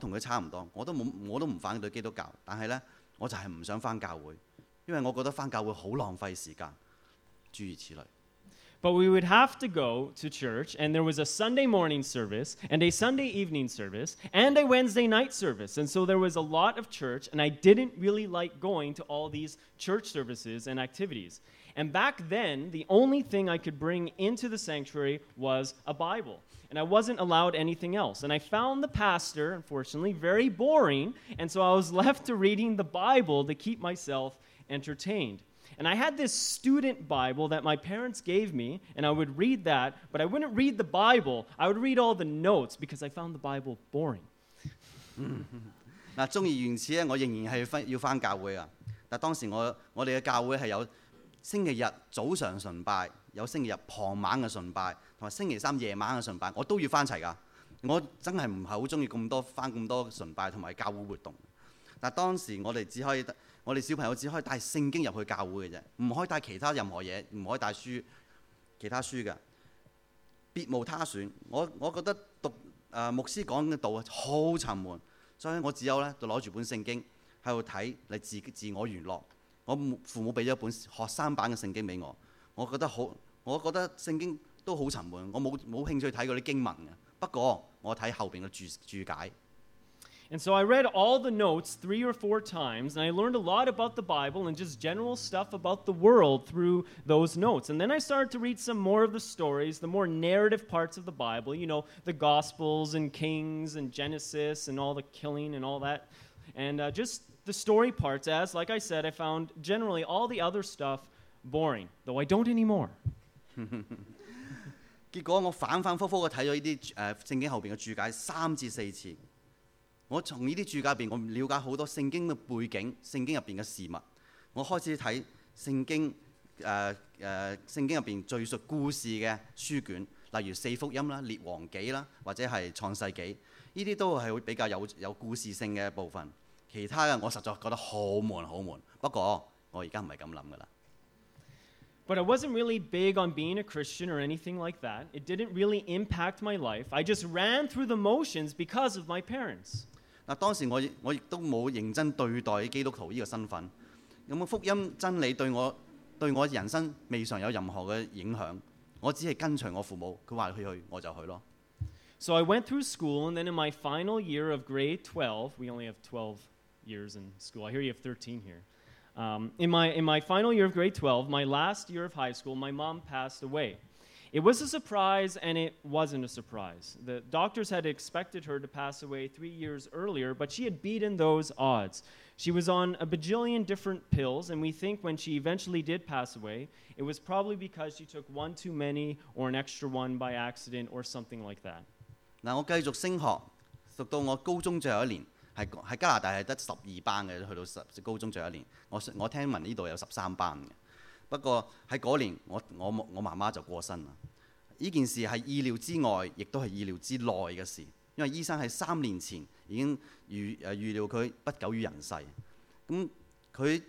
同佢差唔多，我都唔反對基督教，但係呢，我就係唔想返教會，因為我覺得返教會好浪費時間，諸如此類。 But we would have to go to church, and there was a Sunday morning service, and a Sunday evening service, and a Wednesday night service. And so there was a lot of church, and I didn't really like going to all these church services and activities. And back then, the only thing I could bring into the sanctuary was a Bible. And I wasn't allowed anything else. And I found the pastor, unfortunately, very boring, and so I was left to reading the Bible to keep myself entertained. And I had this student Bible that my parents gave me, and I would read that, but I wouldn't read the Bible. I would read all the notes because I found the Bible boring. 嗱，縱然如此咧，我仍然係要返教會啊。但當時我哋嘅教會係有星期日早上崇拜，有星期日傍晚嘅崇拜，同埋星期三夜晚嘅崇拜，我都要返齊㗎。我真係唔係好中意返咁多崇拜同埋教會活動。但當時我哋小朋友只可以帶聖經入去教會嘅啫，唔可以帶其他任何嘢，唔可以帶其他書嘅，別無他選。我覺得讀牧師講嘅道好沉悶，所以我只有咧就攞住本聖經喺度睇嚟自我娛樂。我父母俾咗一本學生版嘅聖經俾我，我覺得聖經都好沉悶，我冇興趣睇嗰啲經文嘅。不過我睇後邊嘅注解。 And so I read all the notes 3 or 4 times, and I learned a lot about the Bible and just general stuff about the world through those notes. And then I started to read some more of the stories, the more narrative parts of the Bible, you know, the Gospels and Kings and Genesis and all the killing and all that. And just the story parts, as, like I said, I found generally all the other stuff boring, though I don't anymore. 結果我反反覆覆嘅睇咗呢啲聖經後邊嘅注解3至4次。我從呢啲注解入邊，我了解好多聖經嘅背景、聖經入邊嘅事物。我開始睇聖經入邊敘述故事嘅書卷，例如4福音啦、列王紀啦，或者係創世紀，呢啲都係會比較有故事性嘅部分。其他嘅我實在覺得好悶好悶。不過我而家唔係咁諗㗎啦。 But I wasn't really big on being a Christian or anything like that. It didn't really impact my life. I just ran through the motions because of my parents. 嗱，當時我亦都冇認真對待基督徒呢個身份，咁福音真理對我人生未嘗有任何嘅影響，我只係跟隨我父母，佢話去我就去咯。 So I went through school, and then in my final year of grade 12, we only have 12 years in school. I hear you have 13 here. In my final year of grade 12, my last year of high school, my mom passed away. It was a surprise, and it wasn't a surprise. The doctors had expected her to pass away 3 years earlier, but she had beaten those odds. She was on a bajillion different pills, and we think when she eventually did pass away, it was probably because she took one too many or an extra one by accident or something like that. 嗱，我繼續升學，讀到我高中最後一年，喺加拿大係得12班嘅，去到高中最後一年。我聽聞呢度有13班嘅。不過喺嗰年，我媽媽就過身啦。呢件事係意料之外，亦都係意料之內嘅事，因為醫生喺3年前已經預料佢不久於人世。咁佢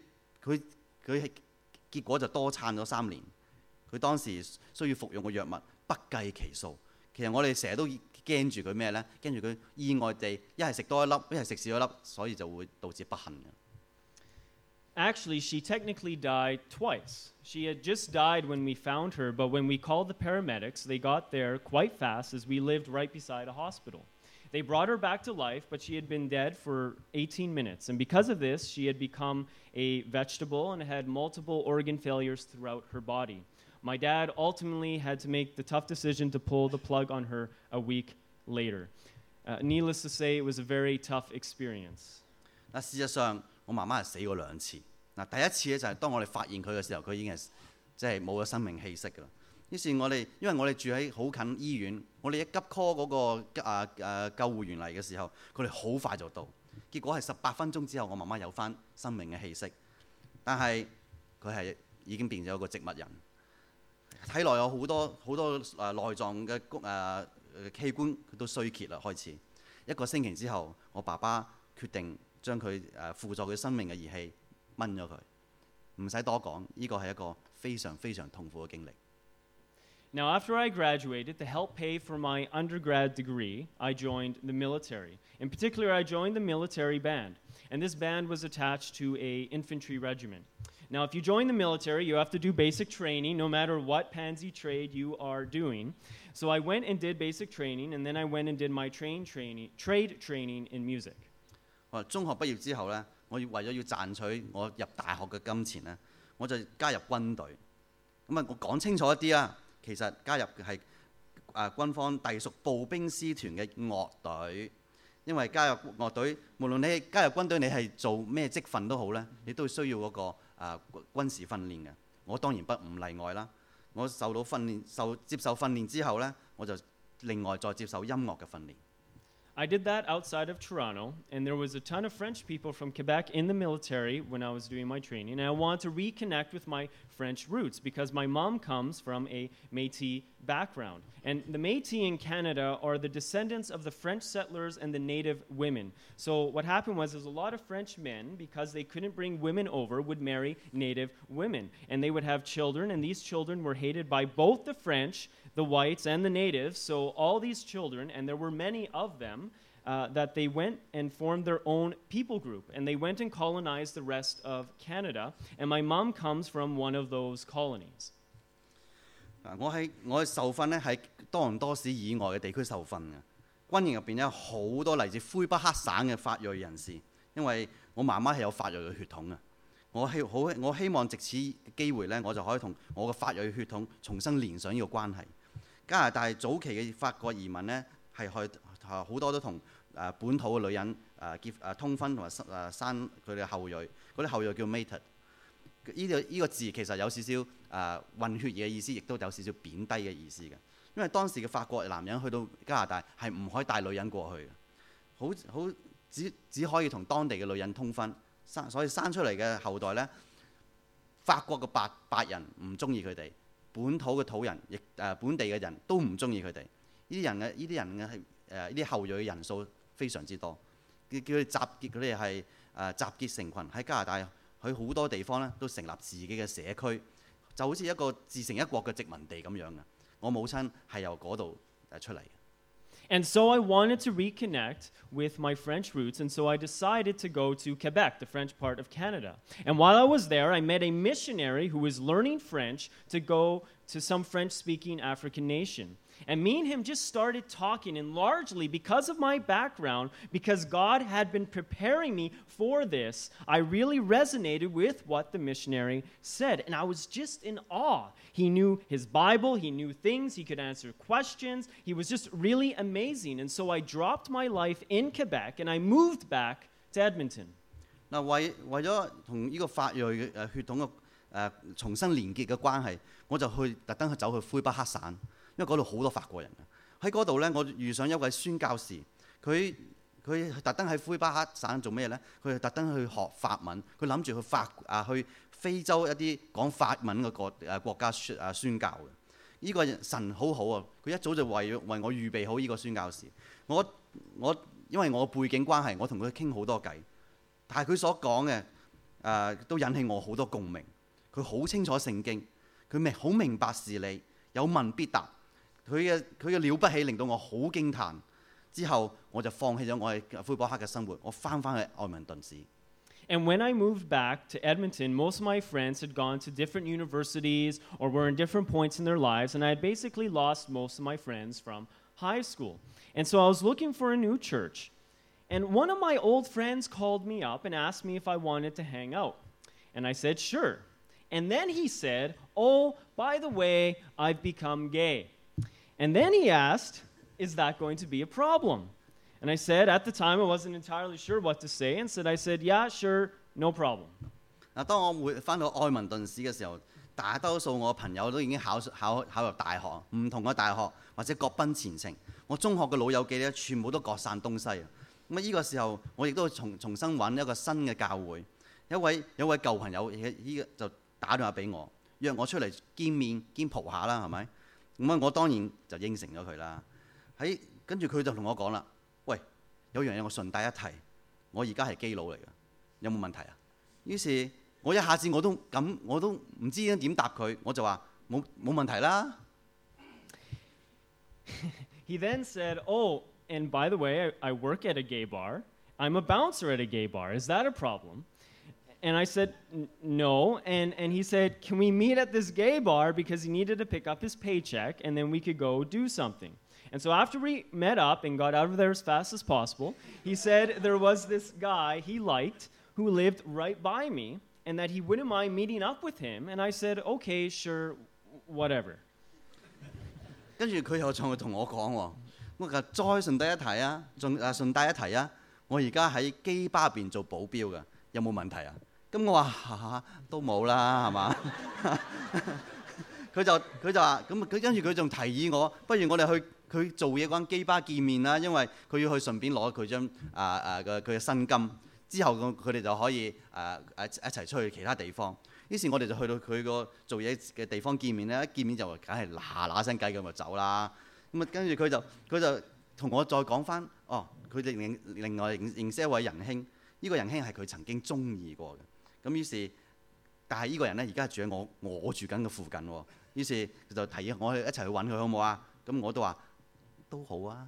結果就多撐咗3年。佢當時需要服用嘅藥物不計其數。其實我哋成日都驚住佢咩呢？驚住佢意外地一係食多一粒，一係食少一粒，所以就會導致不幸嘅。 Actually, she technically died twice. She had just died when we found her, but when we called the paramedics, they got there quite fast as we lived right beside a hospital. They brought her back to life, but she had been dead for 18 minutes. And because of this, she had become a vegetable and had multiple organ failures throughout her body. My dad ultimately had to make the tough decision to pull the plug on her a week later. Needless to say, it was a very tough experience. 嗱，事實上，我媽媽係死過2次。嗱，第一次咧就係當我哋發現佢嘅時候，佢已經係即係冇咗生命氣息㗎啦。於是因為我哋住喺好近醫院，我哋一急 call 嗰個救護員嚟嘅時候，佢哋好快就到。結果係18分鐘之後，我媽媽有返生命嘅氣息，但係佢係已經變咗一個植物人，體內有好多內臟嘅器官都衰竭啦。開始1個星期之後，我爸爸決定將佢輔助佢生命嘅儀器掹咗佢，唔使多講，呢個係一個非常非常痛苦嘅經歷。 Now, after I graduated, to help pay for my undergrad degree, I joined the military. In particular, I joined the military band, and this band was attached to an infantry regiment. Now, if you join the military, you have to do basic training, no matter what pansy trade you are doing. So I went and did basic training, and then I went and did my trade training in music. 我中學畢業之後呢，我為咗要賺取我入大學嘅金錢呢，我就加入軍隊。咁啊，我講清楚一啲啊，其實加入嘅係軍方隸屬步兵師團嘅樂隊。因為加入樂隊，無論你加入軍隊，你係做咩職份都好呢，你都需要嗰個軍事訓練嘅。我當然唔例外啦。我受到訓練，接受訓練之後呢，我就另外再接受音樂嘅訓練。 I did that outside of Toronto, and there was a ton of French people from Quebec in the military when I was doing my training, and I wanted to reconnect with my French roots because my mom comes from a Métis background. And the Métis in Canada are the descendants of the French settlers and the native women. So what happened was there's a lot of French men, because they couldn't bring women over, would marry native women. And they would have children, and these children were hated by both the French, the whites, and the natives. So all these children, and there were many of them, that they went and formed their own people group. And they went and colonized the rest of Canada. And my mom comes from one of those colonies. 我受訓咧喺多倫多市以外嘅地區受訓嘅。軍營入邊有好多嚟自魁北克省嘅法裔人士，因為我媽媽係有法裔嘅血統嘅。我希望藉此機會咧，我就可以同我嘅法裔血統重新連上呢個關係。加拿大早期嘅法國移民咧係好多都同本土嘅女人通婚同埋生佢哋嘅後裔，嗰啲後裔叫 mated。呢個字其實有少少混血嘅意思，亦都有少少貶低嘅意思嘅。因為當時嘅法國男人去到加拿大係唔可以帶女人過去嘅，只可以同當地嘅女人通婚，所以生出嚟嘅後代呢，法國嘅白人唔中意佢哋，本土嘅土人亦本地嘅人都唔中意佢哋。呢啲後裔嘅人數非常之多，叫佢集結，佢哋係集結成群喺加拿大。佢好多地方咧都成立自己嘅社區，就好似一個自成一國嘅殖民地咁樣嘅。我母親係由嗰度出嚟。 And so I wanted to reconnect with my French roots, and so I decided to go to Quebec, the French part of Canada. And while I was there, I met a missionary who was learning French to go to some French-speaking African nation. And me and him just started talking, and largely because of my background, because God had been preparing me for this, I really resonated with what the missionary said. And I was just in awe. He knew his Bible, he knew things, he could answer questions. He was just really amazing. And so I dropped my life in Quebec, and I moved back to Edmonton. 嗱，為咗同呢個法裔嘅血統嘅重新連結嘅關係，我就特登走去魁北克省。因為嗰度好多法國人嘅，喺嗰度呢，我遇上一位宣教士，佢特登喺魁北克省做咩呢？佢特登去學法文，佢諗住去非洲一啲講法文嘅國家宣教嘅。呢個神好好啊！佢一早就為我預備好呢個宣教士。因為我背景關係，我同佢傾好多偈，但係佢所講嘅都引起我好多共鳴。佢好清楚聖經，佢好明白事理，有問必答。佢嘅了不起令到我好驚歎，之後我就放棄咗我喺魁北克嘅生活，我翻去愛民頓市。 And when I moved back to Edmonton, most of my friends had gone to different universities or were in different points in their lives, and I had basically lost most of my friends from high school. And so I was looking for a new church. And one of my old friends called me up and asked me if I wanted to hang out. And I said, sure. And then he said, oh, by the way, I've become gay. And then he asked, is that going to be a problem? And I said, at the time, I wasn't entirely sure what to say, and I said, yeah, sure, no problem. 嗱，當我翻到愛民頓市嘅時候，大多數我朋友都已經考入大學，唔同嘅大學或者各奔前程。我中學嘅老友記咧，全部都各散東西。咁呢個時候，我亦都重新揾一個新嘅教會。有位舊朋友就打電話俾我，約我出嚟見面兼蒲下啦，係咪？咁我當然就應承咗佢啦。跟住佢就同我講啦，喂，有樣嘢我順帶一提，我而家係基佬嚟嘅，有冇問題啊？於是我一下子我都唔知點答佢，我就話冇問題啦。 He then said, "Oh, and by the way, I work at a gay bar. I'm a bouncer at a gay bar. Is that a problem?" And I said, "No." And he said, "Can we meet at this gay bar?" Because he needed to pick up his paycheck, and then we could go do something. And so after we met up and got out of there as fast as possible, he said there was this guy he liked who lived right by me, and that he wouldn't mind meeting up with him. And I said, "Okay, sure, whatever." 跟住佢又同我講喎，我話再順帶一提啊，順帶一提啊，我而家喺基巴入邊做保鏢嘅，有冇問題啊？咁我話都冇啦，係嘛？佢就話咁，佢跟住佢仲提議我，不如我哋去佢做嘢嗰間基巴見面啦，因為佢要去順便攞佢張佢嘅薪金，之後佢哋就可以一齊出去其他地方。於是我哋就去到佢個做嘢嘅地方見面咧，一見面就梗係嗱聲計咁就走啦。咁啊跟住佢就同我再講翻，佢哋另外認識一位仁兄，呢個仁兄係佢曾經中意過嘅。咁於是，但係呢個人咧而家住喺我住緊嘅附近喎。於是佢就提議我一齊去揾佢好唔好啊？咁我都話都好啊。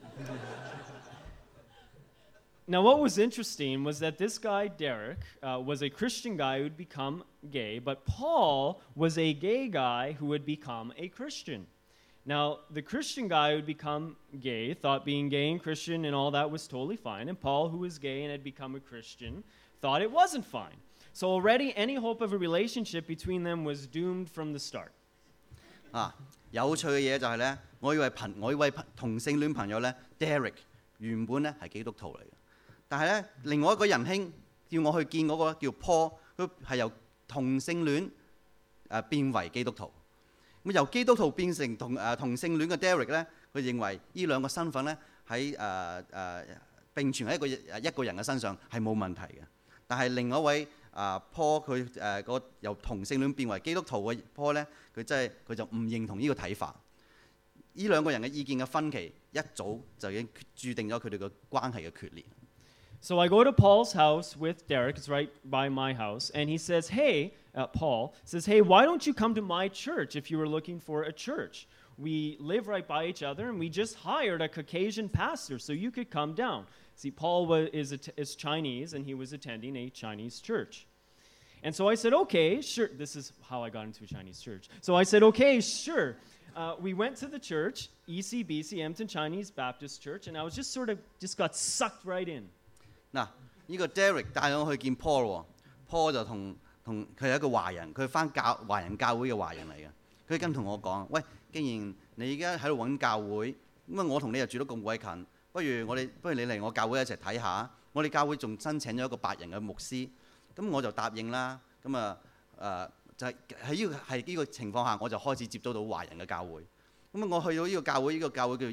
Now, what was interesting was that this guy, Derek, was a Christian guy who would become gay, but Paul was a gay guy who would become a Christian. Now, the Christian guy who would become gay thought being gay and Christian and all that was totally fine, and Paul, who was gay and had become a Christian, thought it wasn't fine. So already any hope of a relationship between them was doomed from the start. 有趣嘅嘢就係咧，我以為同性戀朋友咧 Derek 原本咧係基督徒嚟嘅。但係咧，另外一個仁兄叫我去見嗰個叫 Paul， 佢係由同性戀變為基督徒。咁由基督徒變成同性戀嘅 Derek 咧，佢認為呢兩個身份咧喺並存喺一個人嘅身上係冇問題嘅。但係另外一位Paul 佢由同性戀變為基督徒嘅 Paul 咧，佢就唔認同呢個睇法。呢兩個人嘅意見嘅分歧一早就已經註定咗佢哋嘅關係嘅決裂。 So I go to Paul's house with Derek, it's right by my house, and he says, Paul says, "Hey, why don't you come to my church if you were looking for a church? We live right by each other, and we just hired a Caucasian pastor, so you could come down." See, Paul is Chinese, and he was attending a Chinese church. And so I said, "Okay, sure." This is how I got into a Chinese church. So I said, "Okay, sure." We went to the church, ECBC, Edmonton Chinese Baptist Church, and I was just got sucked right in. 嗱，呢個 Derek 帶我去見 Paul 喎 ，Paul 就同佢係一個華人，佢係翻華人教會嘅華人嚟嘅。佢跟同我講：喂，既然你而家喺度揾教會，咁啊我同你又住得咁鬼近，不如你嚟我教會一齊睇下。我哋教會仲申請咗一個白人嘅牧師，咁我就答應啦。咁就係呢個情況下，我就開始接觸到華人嘅教會。咁我去到呢個教會，叫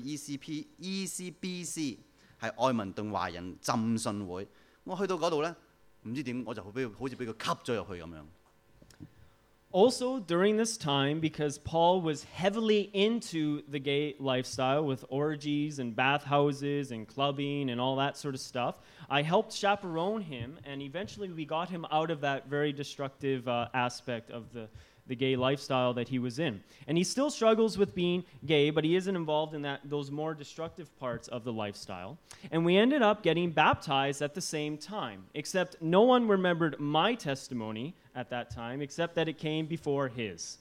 ECBC。係愛民頓華人浸信會，我去到嗰度咧，唔知點我就好似俾佢吸咗入去咁樣。 Also, during this time, because Paul was heavily into the gay lifestyle with orgies and bathhouses and clubbing and all that sort of stuff, I helped chaperone him, and eventually we got him out of that very destructive aspect of the gay lifestyle that he was in. And he still struggles with being gay, but he isn't involved in those more destructive parts of the lifestyle. And we ended up getting baptized at the same time, except no one remembered my testimony at that time, except that it came before his.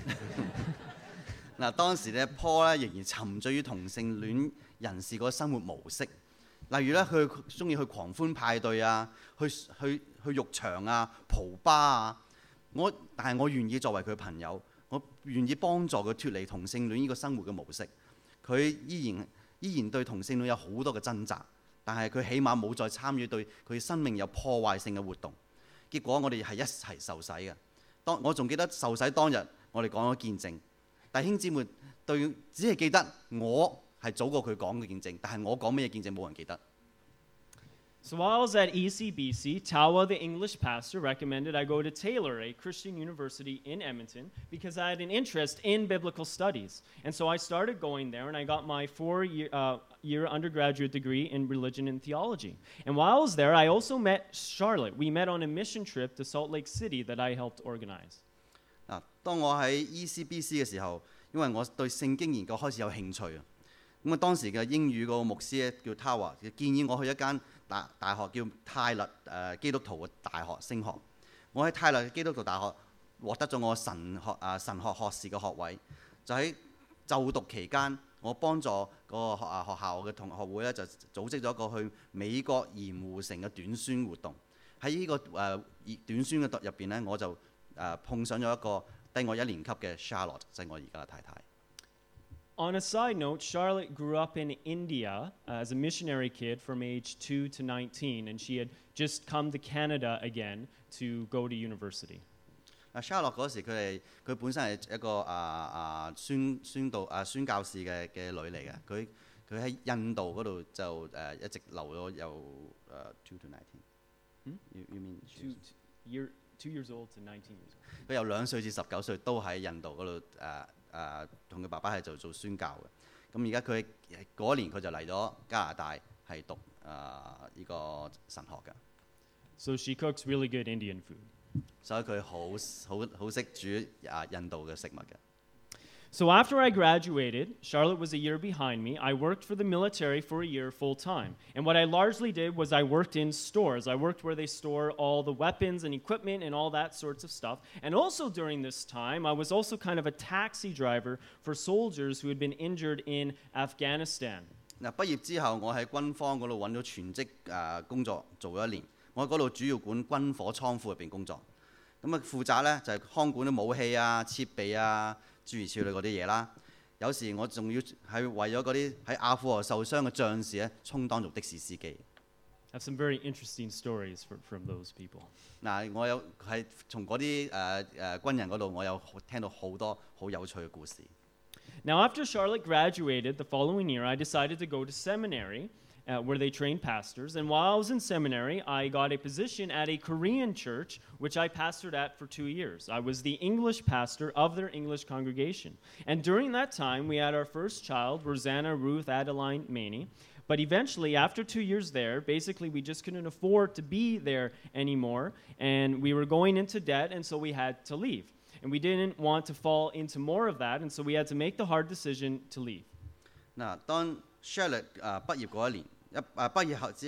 嗱，當時咧 Paul 咧仍然沉醉於同性戀人士個生活模式，例如咧佢中意去狂歡派對啊，去浴場啊、蒲吧啊。但係我願意作為佢朋友，我願意幫助佢脫離同性戀呢個生活嘅模式。佢依然對同性戀有好多嘅掙扎，但係佢起碼冇再參與對佢生命有破壞性嘅活動。結果我哋係一齊受洗嘅。我仲記得受洗當日，我哋講咗見證。弟兄姊妹只係記得我係早過佢講嘅見證，但係我講咩嘢見證冇人記得。 So while I was at ECBC, Tawa, the English pastor, recommended I go to Taylor, a Christian university in Edmonton, because I had an interest in biblical studies. And so I started going there, and I got my four-year undergraduate degree in religion and theology. And while I was there, I also met Charlotte. We met on a mission trip to Salt Lake City that I helped organize. 當我喺 ECBC 嘅時候，因因為我對聖經研究開始有興趣啊。咁啊，當時嘅英語個牧師咧叫 Tower，建議我去一間大學叫泰勒基督徒嘅大學升學。我喺泰勒基督徒大學獲得咗我神學學士嘅學位。就喺就讀期間，我幫助個學校嘅同學會咧，就組織咗一個去美國鹽湖城嘅短宣活動。喺呢個短宣嘅入邊咧，我就碰上咗一個低我1年級嘅 Charlotte， 即係我而家嘅太太。 On a side note, Charlotte grew up in India as a missionary kid from age 2 to 19, and she had just come to Canada again to go to university. Charlotte 嗰時佢本身係一個宣教士嘅女嚟嘅，佢喺印度嗰度就一直留咗由2 to 19。You mean two years old to 19 years old. 佢由2歲至19歲都喺印度嗰度同佢爸爸係做宣教嘅。咁而家佢嗰年佢就嚟咗加拿大係讀呢個神學嘅。 So she cooks really good Indian food. 所以佢好識煮印度嘅食物嘅。 So after I graduated, Charlotte was a year behind me. I worked for the military for a year full time. And what I largely did was I worked in stores. I worked where they store all the weapons and equipment and all that sorts of stuff. And also during this time, I was also kind of a taxi driver for soldiers who had been injured in Afghanistan. 嗱，畢業之後，我喺軍方嗰度揾咗全職工作做咗1年。我喺嗰度主要管軍火倉庫入邊工作。咁啊，負責咧就係看管啲武器啊、設備啊、諸如此類嗰啲嘢啦。有時我仲要係為咗嗰啲喺阿富汗受傷嘅將士咧，充當做的士司機。 I have some very interesting stories from those people. 嗱，我有係從嗰啲軍人嗰度，我有聽到好多好有趣嘅故事。 Now, after Charlotte graduated the following year, I decided to go to seminary where they trained pastors. And while I was in seminary, I got a position at a Korean church, which I pastored at for 2 years. I was the English pastor of their English congregation. And during that time, we had our first child, Rosanna Ruth Adeline Maney. But eventually, after 2 years there, basically we just couldn't afford to be there anymore. And we were going into debt, and so we had to leave. And we didn't want to fall into more of that, and so we had to make the hard decision to leave. 嗱，當 Charlotte 畢業嗰一年，畢業後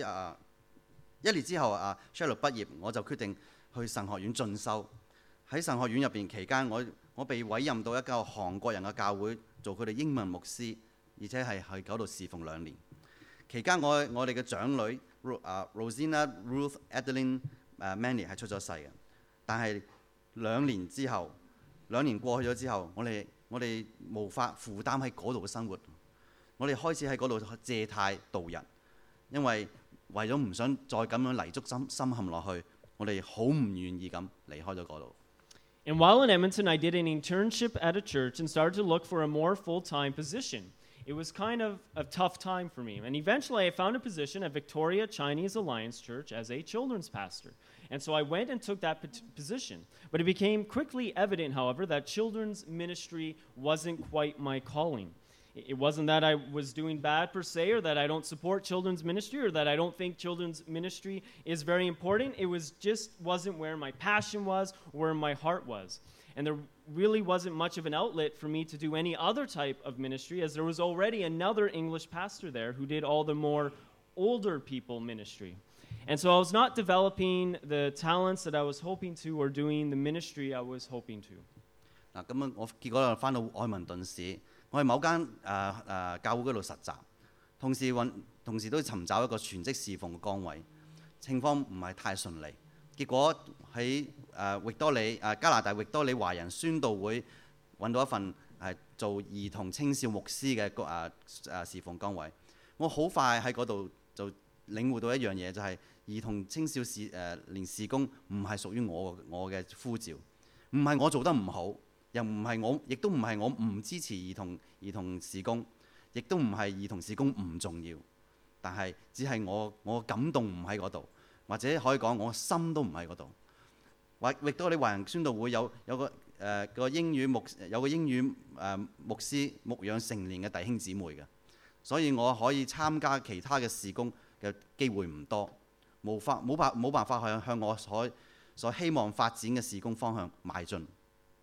1年之後Charlotte 畢業，我就決定去神學院進修。喺神學院入邊期間，我被委任到一個韓國人嘅教會做佢哋英文牧師，而且係喺嗰度侍奉2年。期間我哋嘅長女Rosanna Ruth Adeline Maney 係出咗世嘅，但係2年過去咗之後，我哋無法負擔喺嗰度嘅生活，我哋開始喺嗰度借貸度日，因為為咗唔想再咁樣泥足深陷落去，我哋好唔願意咁離開咗嗰度。 And while in Edmonton, I did an internship at a church and started to look for a more full-time position. It was kind of a tough time for me. And eventually I found a position at Victoria Chinese Alliance Church as a children's pastor. And so I went and took that position. But it became quickly evident, however, that children's ministry wasn't quite my calling. It wasn't that I was doing bad per se, or that I don't support children's ministry, or that I don't think children's ministry is very important. It wasn't where my passion was, where my heart was. And there really wasn't much of an outlet for me to do any other type of ministry, as there was already another English pastor there who did all the more older people ministry. And so I was not developing the talents that I was hoping to, or doing the ministry I was hoping to. 嗱，咁樣我結果就翻到愛民頓市，我喺某間教會嗰度實習，同時都尋找一個全職侍奉嘅崗位，情況唔係太順利。結果喺加拿大域多利華人宣道會揾到一份做兒童青少牧師嘅侍奉崗位。我好快喺嗰度就領會到一樣嘢，就係兒童青少年事工唔係屬於我嘅呼召，唔係我做得唔好，亦都唔係我唔支持兒童事工，亦都唔係兒童事工唔重要，但係只係我感動唔喺嗰度。或者可以講我心都唔喺嗰度。域多利華人宣道會有個英語牧師牧養成年嘅弟兄姊妹嘅，所以我可以參加其他嘅事工嘅機會唔多，冇辦法向我所希望發展嘅事工方向邁進。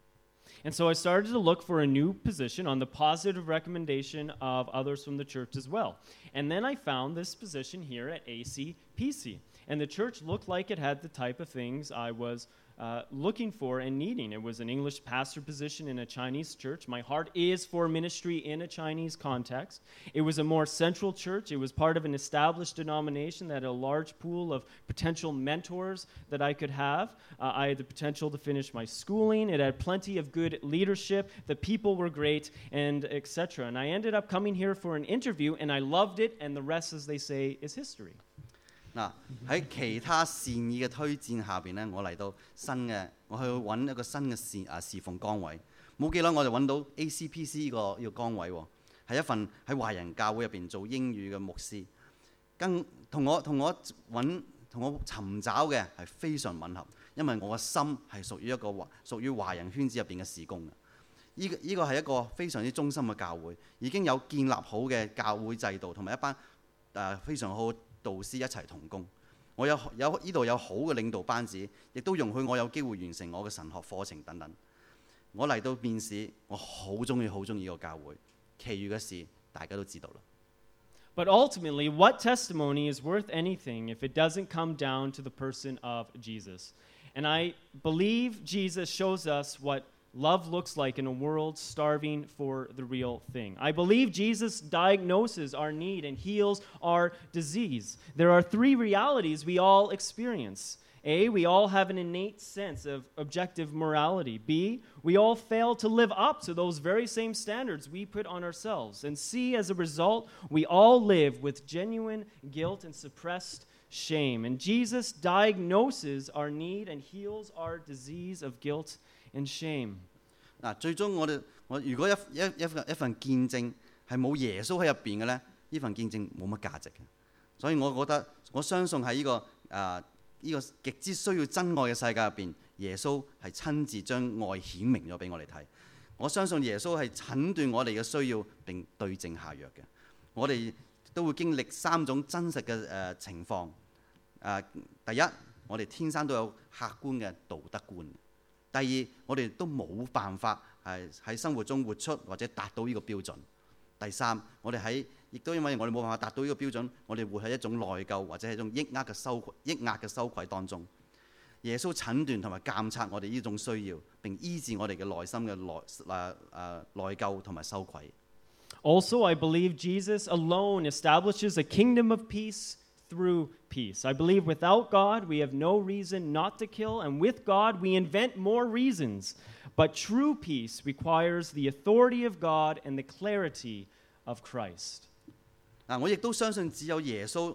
And so I started to look for a new position on the positive recommendation of others from the church as well. And then I found this position here at ACPC. And the church looked like it had the type of things I was looking for and needing. It was an English pastor position in a Chinese church. My heart is for ministry in a Chinese context. It was a more central church. It was part of an established denomination that had a large pool of potential mentors that I could have. I had the potential to finish my schooling. It had plenty of good leadership. The people were great, and etc. And I ended up coming here for an interview, and I loved it, and the rest, as they say, is history. 嗱喺其他善意嘅推薦下邊咧，我嚟到我去揾一個新嘅侍奉崗位。冇幾耐我就揾到 ACPC 呢個崗位喎，係一份喺華人教會入邊做英語嘅牧師，同我尋找嘅係非常吻合，因為我嘅心係屬於華人圈子入邊嘅事工嘅。呢個係一個非常之忠心嘅教會，已經有建立好嘅教會制度，同埋一班非常好導師一齊同工。我呢度有好嘅領導班子，亦都容許我有機會完成我嘅神學課程等等。我嚟到面試，我好中意呢個教會，其餘嘅事大家都知道啦。 But ultimately, what testimony is worth anything if it doesn't come down to the person of Jesus? And I believe Jesus shows us what love looks like in a world starving for the real thing. I believe Jesus diagnoses our need and heals our disease. There are three realities we all experience. A, we all have an innate sense of objective morality. B, we all fail to live up to those very same standards we put on ourselves. And C, as a result, we all live with genuine guilt and suppressed shame. And Jesus diagnoses our need and heals our disease of guilt and shame. 最終我如果一份見證係冇耶穌喺入邊嘅咧，呢份見證冇乜價值嘅。所以我相信喺呢個極之需要真愛嘅世界入邊，耶穌係親自將愛顯明咗俾我哋睇。我相信耶穌係診斷我哋嘅需要並對症下藥嘅。我哋都會經歷三種真實嘅情況。第一，我哋天生都有客觀嘅道德觀。第二，我哋都冇辦法喺生活中活出或者達到呢個標準。第三，我哋亦都因為我哋冇辦法達到呢個標準，我哋活喺一種內疚或者係一種抑壓嘅羞愧當中。耶穌診斷同埋監察我哋呢種需要，並醫治我哋嘅內心嘅內疚同埋羞愧。 Also, I believe Jesus alone establishes a kingdom of peace through peace. I believe without God, we have no reason not to kill, and with God, we invent more reasons. But true peace requires the authority of God and the clarity of Christ. 我亦都相信只有耶穌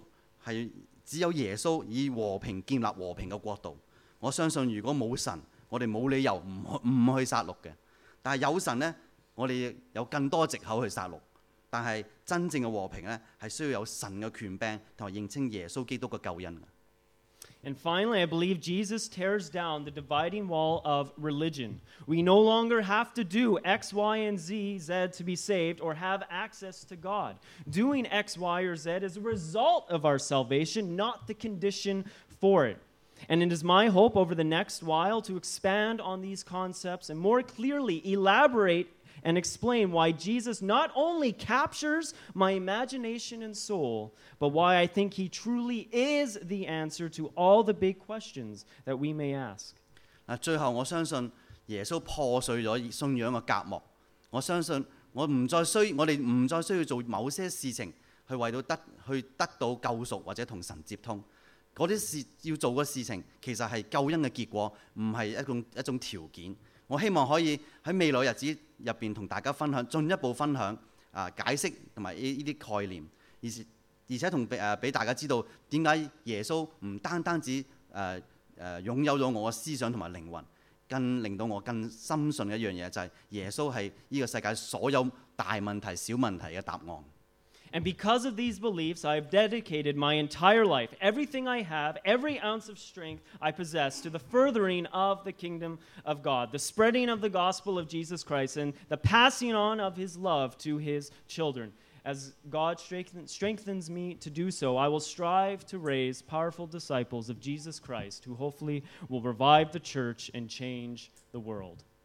以和平建立和平嘅國度。我相信如果冇神，我哋冇理由唔去殺戮嘅。但係有神呢，我哋有更多藉口去殺戮。但係真正嘅和平呢，係需要有神嘅權柄同埋認清耶穌基督嘅救恩。 And finally, I believe Jesus tears down the dividing wall of religion. We no longer have to do X, Y, and Z to be saved or have access to God. Doing X, Y, or Z is a result of our salvation, not the condition for it. And it is my hope over the next while to expand on these concepts and more clearly elaborate and explain why Jesus not only captures my imagination and soul, but why I think he truly is the answer to all the big questions that we may ask. 最後我相信耶穌破碎咗信仰嘅隔膜。我相信我哋唔再需要做某些事情去為到去得到救贖或者同神接通。嗰啲事要做嘅事情，其實係救恩嘅結果，唔係一種條件。我希望可以喺未來日子入邊同大家進一步分享解釋同埋呢啲概念，而且俾大家知道點解耶穌唔單止擁有咗我嘅思想同埋靈魂，更令到我更深信嘅一樣嘢就係耶穌係呢個世界所有大問題、小問題嘅答案。 And because of these beliefs, I have dedicated my entire life, everything I have, every ounce of strength I possess, to the furthering of the kingdom of God, the spreading of the gospel of Jesus Christ, and the passing on of his love to his children. As God strengthens me to do so, I will strive to raise powerful disciples of Jesus Christ who hopefully will revive the church and change the world.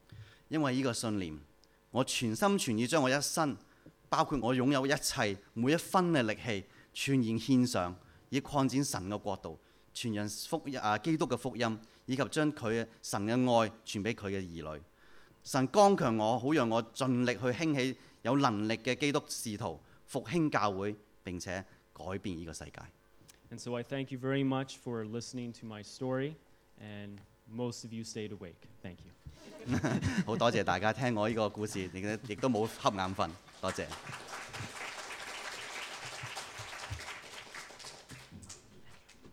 因為呢個信念，我全心全意將我一生，包括我擁有一切每一分嘅力氣，全然獻上，以擴展神嘅國度，傳人基督嘅福音，以及將神嘅愛傳俾佢嘅兒女。神剛強我，好讓我盡力去興起有能力嘅基督使徒，復興教會，並且改變呢個世界。 And so I thank you very much for listening to my story, and most of you stayed awake. Thank you. 好多謝大家聽我呢個故事，亦都冇瞌眼瞓，多謝。